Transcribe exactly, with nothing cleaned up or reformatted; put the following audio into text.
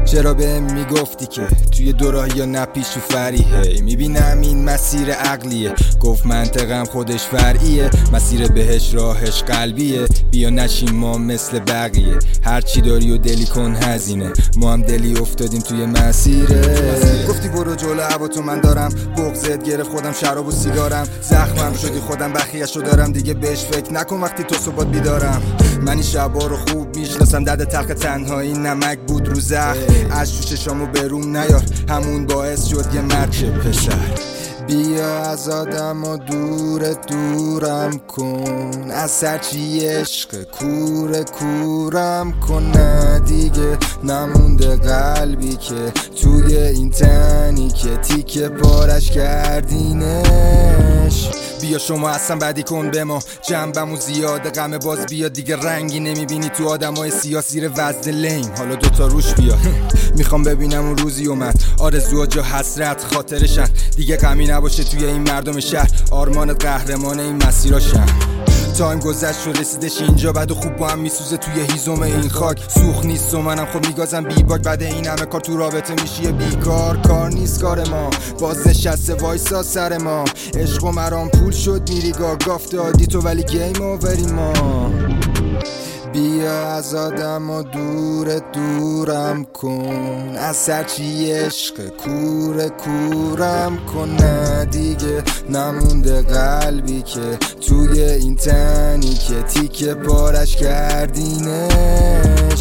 چرا بهم میگفتی که توی دوراهی یا نپیش تو فریحه؟ میبینم این مسیر عقلیه، گفت منطقم خودش فرعیه، مسیر بهش راهش قلبیه، بیا نشیم ما مثل بقیه، هرچی داری و دلی کن هزینه، ما هم دلی افتادیم توی مسیره. گفتی برو جلو هوا تو من دارم، بغضت گرفت خودم شراب و سیگارم، زخمم شدی خودم بخیه‌شو دارم، دیگه بهش فکر نکن وقتی تو صبح بیدارم. من این شبا رو خوب میشناسم، درد تلخ تنهایی نمک بود رو زخم، از شوششامو بروم نیار، همون باعث شد یه مرچه پسر. بیا از آدم و دور دورم کن، از هرچی عشق کور کورم کن، نه دیگه نمونده قلبی که توی این تنی که تیکه پارش کردینش. بیا شما اصلا بدی کن به ما، جنبمون زیاده غم باز بیا دیگه، رنگی نمیبینی تو آدمای سیاه زیر وزن لیم، حالا دوتا روش بیا. میخوام ببینم اون روزی اومد، آرزوها جا حسرت خاطرشن، دیگه غمی نباشه توی این مردم شهر، آرمانت قهرمان این مسیراشن. تایم گذشت و رسیدش اینجا، بعد و خوب با هم میسوزه توی هیزم این خاک، سوخ نیست و منم خب میگازم بی باک، بعد این همه کار تو رابطه میشی بیکار، کار نیست کار ما، باز نشسته وایسا سر ما، عشق و مرام پول شد میری گاه گاف دادی تو ولی گیم اووری ما. بیا از آدم و دور دورم کن، از هرچی عشق کور کورم کن، نه دیگه نمونده قلبی که توی این تنی که تیکه پارش کردینه.